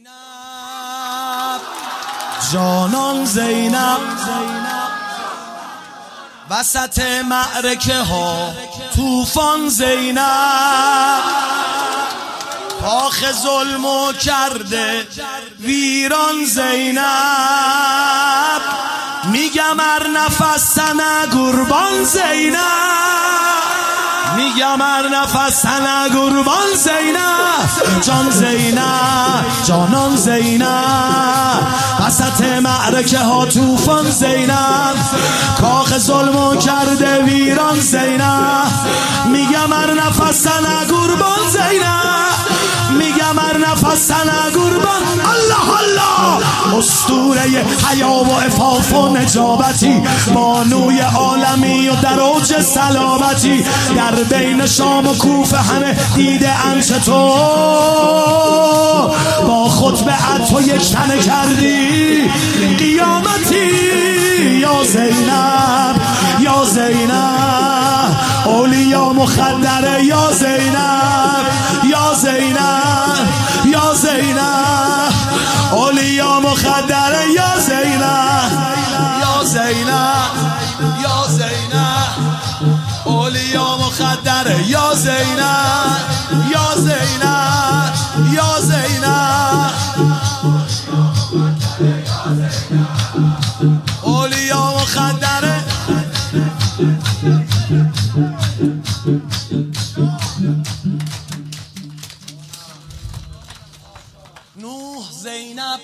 زینب جانان زینب وسط معرکه ها طوفان زینب کاخ ظلمو کرده ویران زینب میگم ار نفس تنه قربان زینب میگم ار نفس تنه قربان زینب جان زینب جانان زینب وسط معرکه ها طوفان زینب کاخ ظلمو کرده ویران زینب میگم ار نفس تنه قربان زینب میگم ار نفس تنه قربان الله الله اسطوره حیا و عفاف و نجابتی بانوی عالمی و در اوج سلامتی در بین شام و کوفه همه دیده انچ تو با خطبه تو یک تنه کردی قیامتی یا زینب یا زینب اولیا مخدره یا زینب یا زینب یا زینب اولیا مخدره یا زینب یا زینب یا زینب اولیا مخدره یا زینب یا زینب یا زینب اولیا مخدره نوح زینب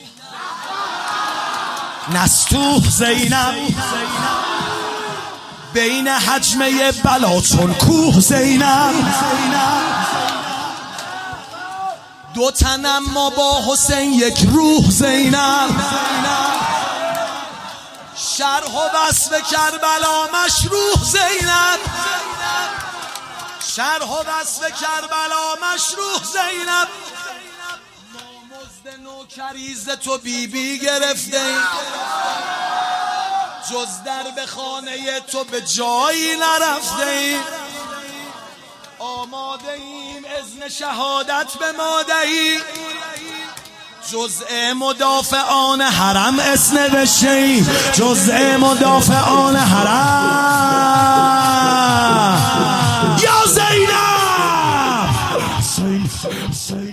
نستوح زینب بین حجمه بلا چون کوه زینب دو تنم ما با حسین یک روح زینب شرح و وصف کربلا مشروح زینب شرح و وصف کربلا مشروح زینب مزد نوکریز تو بی گرفته جز در به خانه تو به جایی نرفته ایم آماده ایم اذن شهادت به مادهی جزء مدافعان حرم اسم بشیم جزء مدافعان حرم یا زینب